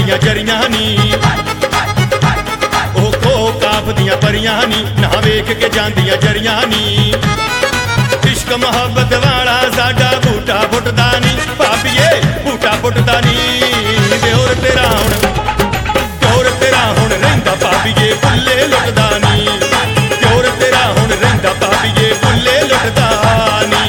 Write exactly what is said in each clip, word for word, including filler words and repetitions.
दियां जरियां नी, ओ खो काफ दियां परियां नी, ना वेख के जांदियां जरियां नी। इश्क मोहब्बत वाला साडा बूटा फुटदा नी, भाभीए बूटा फुटदा नी। दिओर तेरा हुण दिओर तेरा हुण रहिंदा भाभीए बुल्ले लुटदा नी, दिओर तेरा हुण रहिंदा भाभीए बुल्ले लुटदा नी।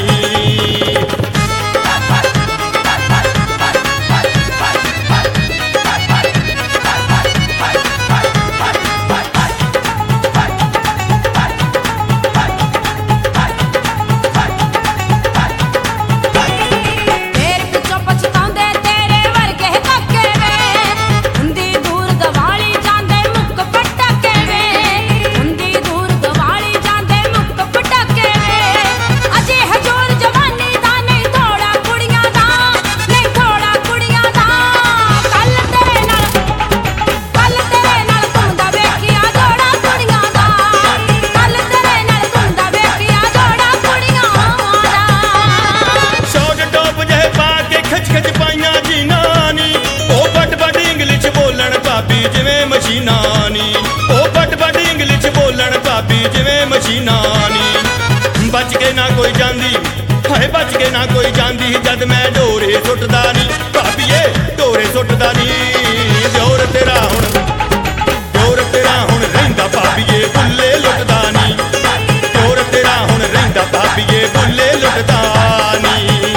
जिवें मशीनां नी, ओ बट बट इंग्लिश बोलन भाभी जिवें मशीनां नी। बच के ना कोई जांदी हाय बच के ना कोई जांदी, जद मैं डोरे सुटदा नी भाभीए डोरे सुटदा नी। दिओर तेरा हुण दिओर तेरा हुण रहिंदा भाभीए बुल्ले लुटदा नी, दिओर तेरा हुण रहिंदा भाभीए बुल्ले लुटदा नी।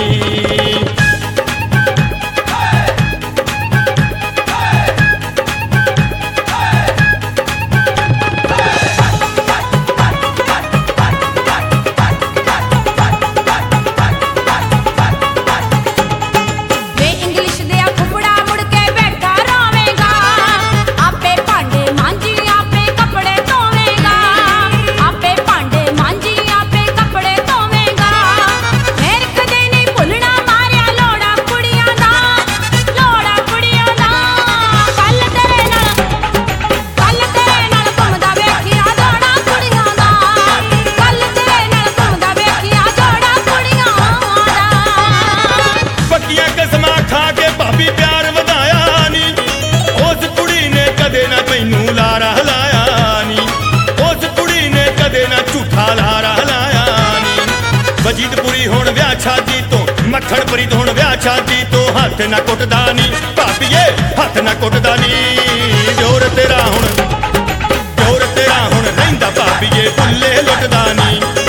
बजीतपुरी हुण व्याह शादी तो मक्खण प्रीत हुण व्याह शादी तो हथ ना कुटदा नी भाभीए हथ ना कुटदा नी। दिओर तेरा हुण दिओर तेरा हुण रहिंदा भाभीए बुल्ले लुटदा नी,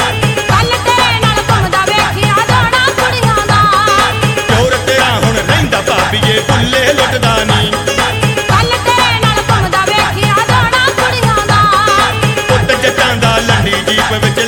दिओर तेरा हुण रहिंदा भाभीए बुल्ले लुटदा नी। पुत्त जट्टां दा लंडी जीप विच